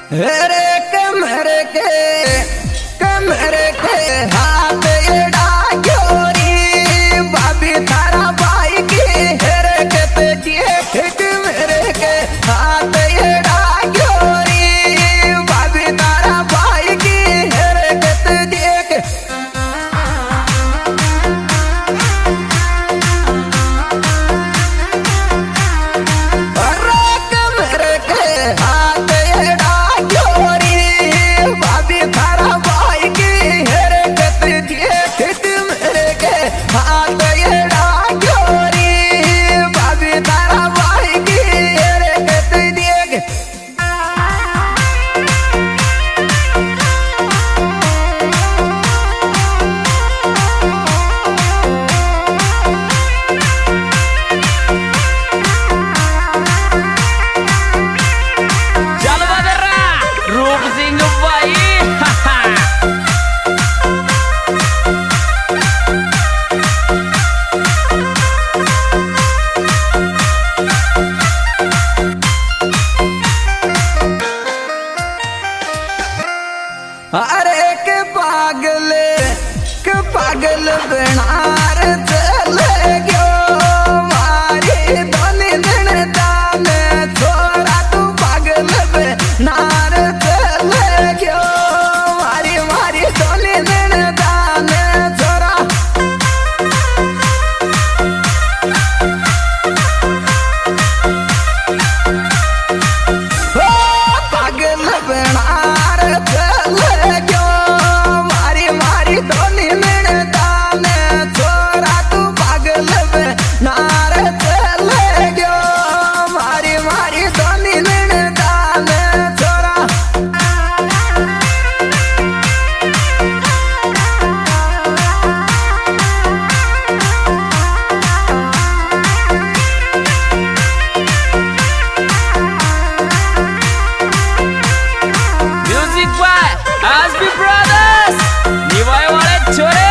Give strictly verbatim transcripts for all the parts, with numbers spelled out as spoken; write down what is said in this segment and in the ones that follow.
रे कमरे के कमरे के हाथ एड़ा क्योरी भाभी थारा भाई की हेरे के तेजिए कमरे के हाथ एड़ा क्योरी भाभी थारा भाई की हेरे के तेजिए कमरे के हाथ एड़ा हाथ एड़ा क्योरी भाभी तारा भाई की हेरे के दिए चल बदरा रूप सिंह भाई अरे के पागल के पागल बनार चले गयो मारी दोनी दिन दाने छोरा तू पागल बनार चले गयो मारी मारी दोनी दिन दाने छोरा ओ पागल बनार चले गयो मारी मारी दोनी दिन दाने छोरा तू पागल बनार चले गयो मारी मारी दोनी दिन दाने छोरा म्यूजिक बाय आसबी ब्रदर्स निभाए वाले छोरे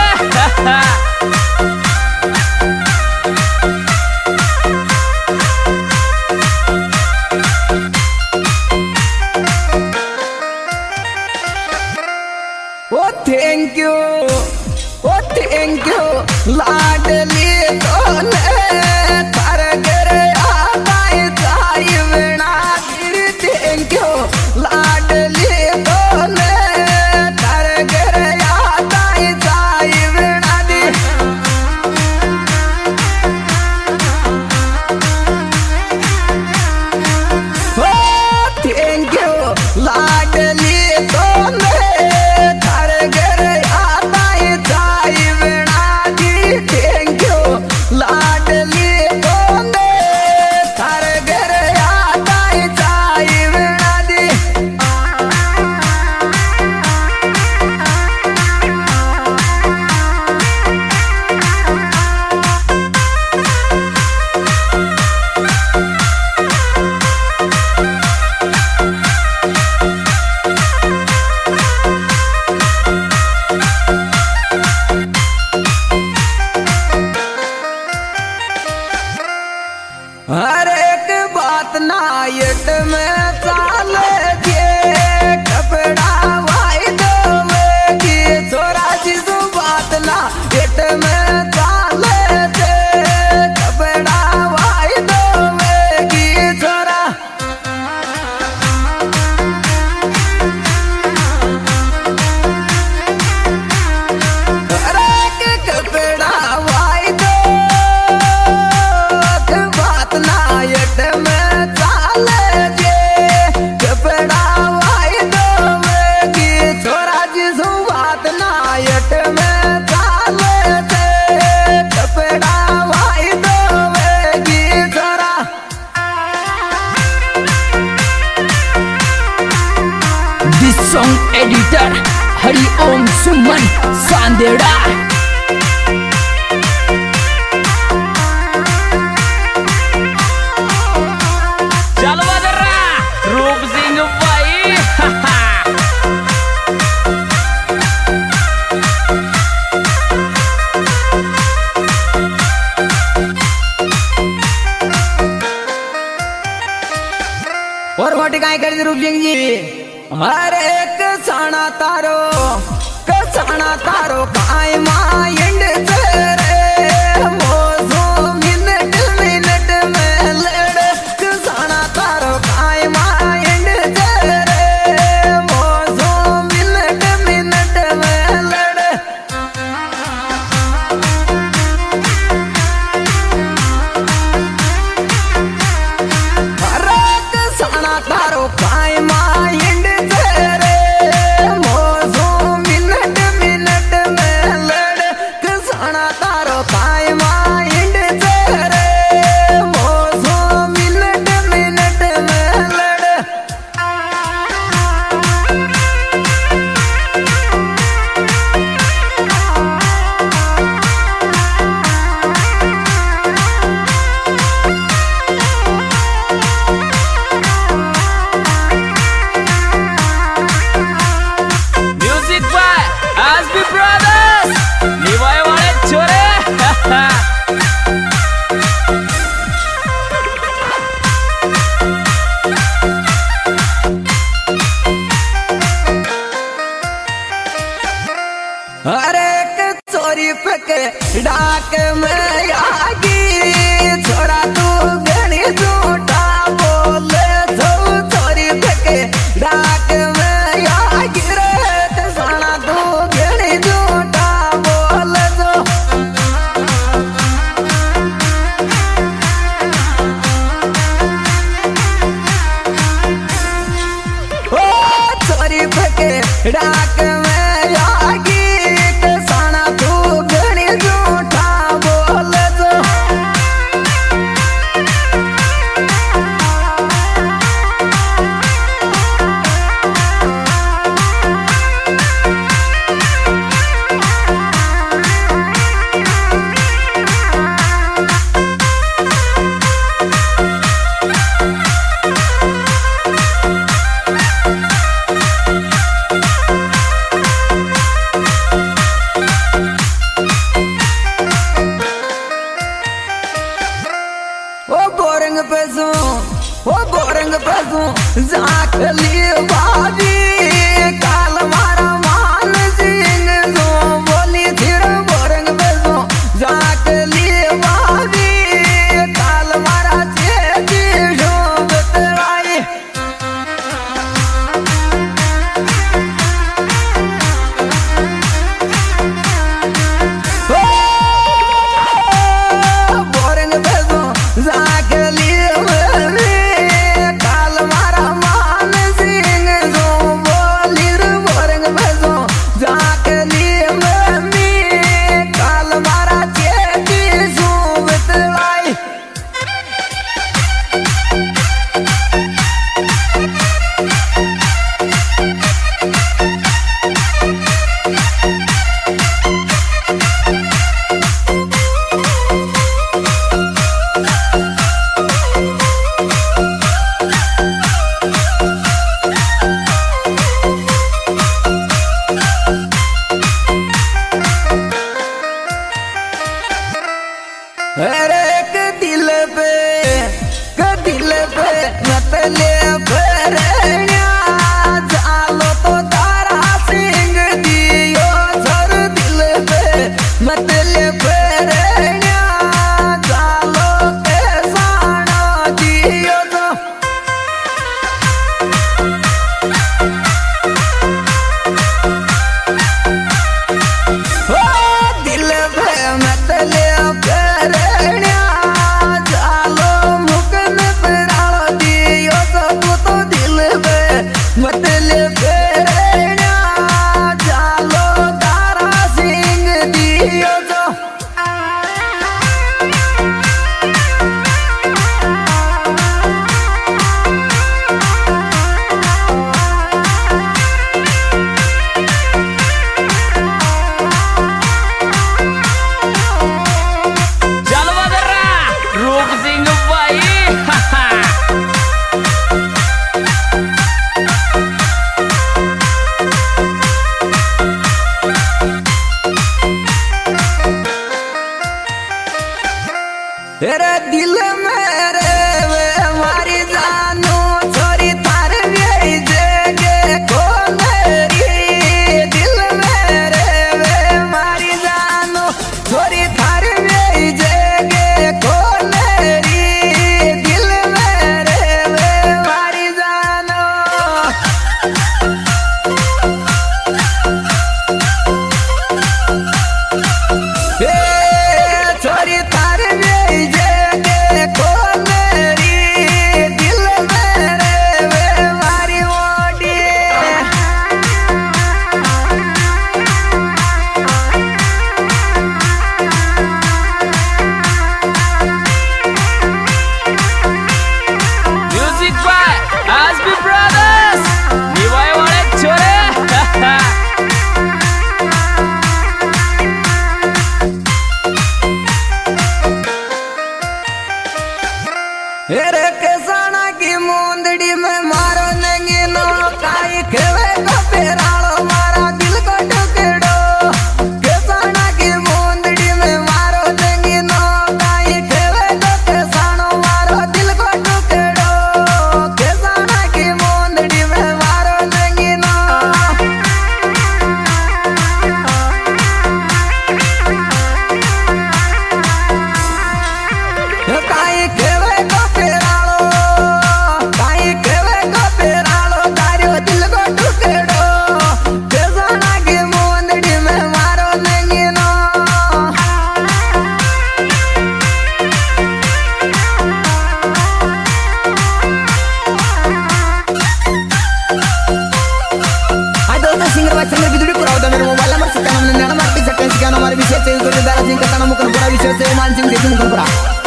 ओ थैंक यू ओ थैंक यू लाडली तोने तार करे आताई जाई बिना थैंक यू लाडली तोने तार करे आताई जाई बिना दी ओ थैंक यू लाडली तोने तार करे आताई जाई बिना दी थैंक यू लाडली तोने तार करे आताई जाई बिना दी हर एक बात नायट में चाले जे कपड़ा वाई दोवेगी छोरा जिसु बात नायट में चाले जे कपड़ा वाई दोवेगी छोरा हर एक कपड़ा वाई दो बात नायट में चाले जे कपड़ा वाई दोवेगी छोरा जिसु बात नायट में चाले जे कपड़ा वाई दोवेगी छोरा this song editor Hariom Suman Sandeda चल बदरा रूप सिंह भाई और मोटी काय कर रूप सिंह जी हरे कसाना तारो कसाना तारो काय माइंड तेरे मोसो मिनट मिनट में लड़ कसाना तारो काय माइंड तेरे मोसो मिनट मिनट में लड़ हरे कसाना तारो काय माइंड तेरे मोसो मिनट मिनट में लड़ कसाना तारो काय माइंड तेरे मोसो मिनट मिनट में लड़ म्यूजिक बाय एसबी ब्रदर्स निभाए वाले छोरे हरे के चोरी पके डाक में आगी छोरा तू गणी झूठा बोले तो चोरी पके डाक में आगी रे कसाना तू गणी झूठा बोले तो ओ चोरी पके डाक में आगी कसाना तू गणी झूठा बोले तो ओ बोरंग पैसो ओ बोरंग पैसो जाखली भाभी काल मारा मान सिंह जो बोली थिर बोरंग पैसो जाखली भाभी काल मारा चेती शोभ तेराई बोरंग पैसो जाखली भाभी काल मारा मान सिंह जो बोली रे मोंदड़ी में मारो नंगी नो काई खेवे को पेरालो मारा दिल को टुकड़ो केसाना की मोंदड़ी में मारो नंगी नो काई खेवे को केसानो मारो दिल को टुकड़ो केसाना की मोंदड़ी में मारो नंगी नो काई खेवे को पेरालो काई खेवे को पेरालो तारो दिल को टुकड़ो केसाना की मोंदड़ी में मारो नंगी नो हाय दोस्तों सिंगर भाई संगर की वीडियो पूरा होता मेरे मोबाइल नंबर सत्तानवे निन्यानवे अड़तीस अट्ठाईस इक्यानवे हमारे विषय से दारा सिंह का मुकन पूरा विषय से मान सिंह से मुकन पूरा